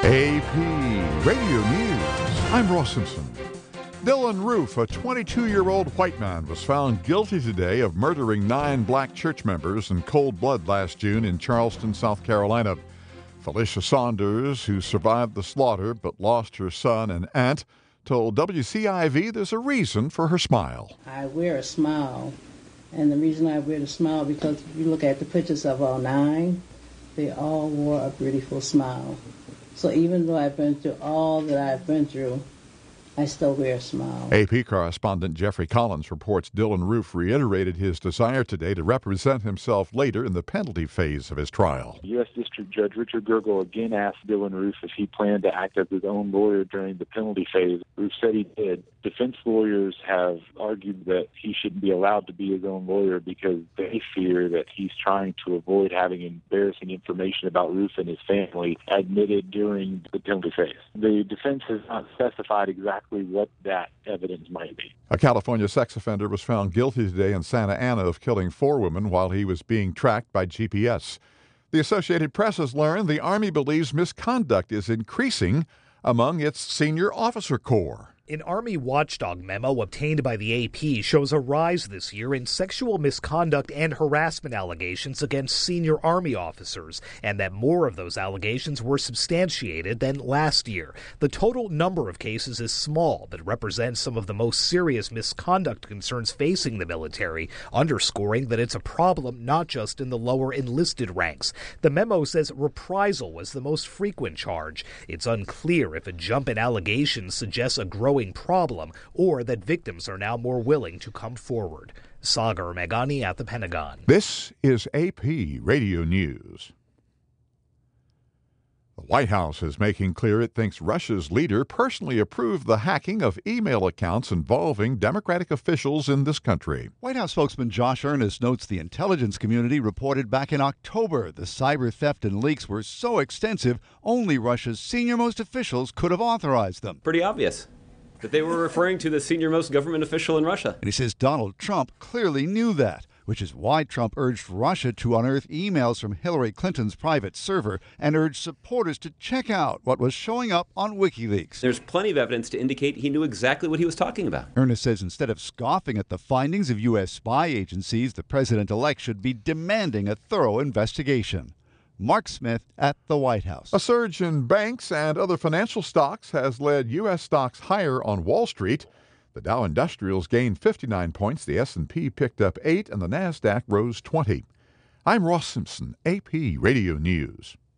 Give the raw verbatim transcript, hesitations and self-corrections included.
A P Radio News. I'm Ross Simpson. Dylan Roof, a twenty-two-year-old white man, was found guilty today of murdering nine black church members in cold blood last June in Charleston, South Carolina. Felicia Saunders, who survived the slaughter but lost her son and aunt, told W C I V there's a reason for her smile. I wear a smile, and the reason I wear the smile because if you look at the pictures of all nine, they all wore a beautiful smile. So even though I've been through all that I've been through, I still wear a smile. A P correspondent Jeffrey Collins reports Dylan Roof reiterated his desire today to represent himself later in the penalty phase of his trial. U S District Judge Richard Gergel again asked Dylan Roof if he planned to act as his own lawyer during the penalty phase. Roof said he did. Defense lawyers have argued that he shouldn't be allowed to be his own lawyer because they fear that he's trying to avoid having embarrassing information about Roof and his family admitted during the penalty phase. The defense has not specified exactly what that evidence might be. A California sex offender was found guilty today in Santa Ana of killing four women while he was being tracked by G P S. The Associated Press has learned the Army believes misconduct is increasing among its senior officer corps. An Army watchdog memo obtained by the A P shows a rise this year in sexual misconduct and harassment allegations against senior Army officers, and that more of those allegations were substantiated than last year. The total number of cases is small, but represents some of the most serious misconduct concerns facing the military, underscoring that it's a problem not just in the lower enlisted ranks. The memo says reprisal was the most frequent charge. It's unclear if a jump in allegations suggests a growing problem or that victims are now more willing to come forward. Sagar Meghani at the Pentagon. This is A P Radio News. The White House is making clear it thinks Russia's leader personally approved the hacking of email accounts involving Democratic officials in this country. White House spokesman Josh Earnest notes the intelligence community reported back in October the cyber theft and leaks were so extensive, only Russia's senior-most officials could have authorized them. Pretty obvious that they were referring to the senior-most government official in Russia. And he says Donald Trump clearly knew that, which is why Trump urged Russia to unearth emails from Hillary Clinton's private server and urged supporters to check out what was showing up on WikiLeaks. There's plenty of evidence to indicate he knew exactly what he was talking about. Earnest says instead of scoffing at the findings of U S spy agencies, the president-elect should be demanding a thorough investigation. Mark Smith at the White House. A surge in banks and other financial stocks has led U S stocks higher on Wall Street. The Dow Industrials gained fifty-nine points, the S and P picked up eight, and the NASDAQ rose twenty. I'm Ross Simpson, A P Radio News.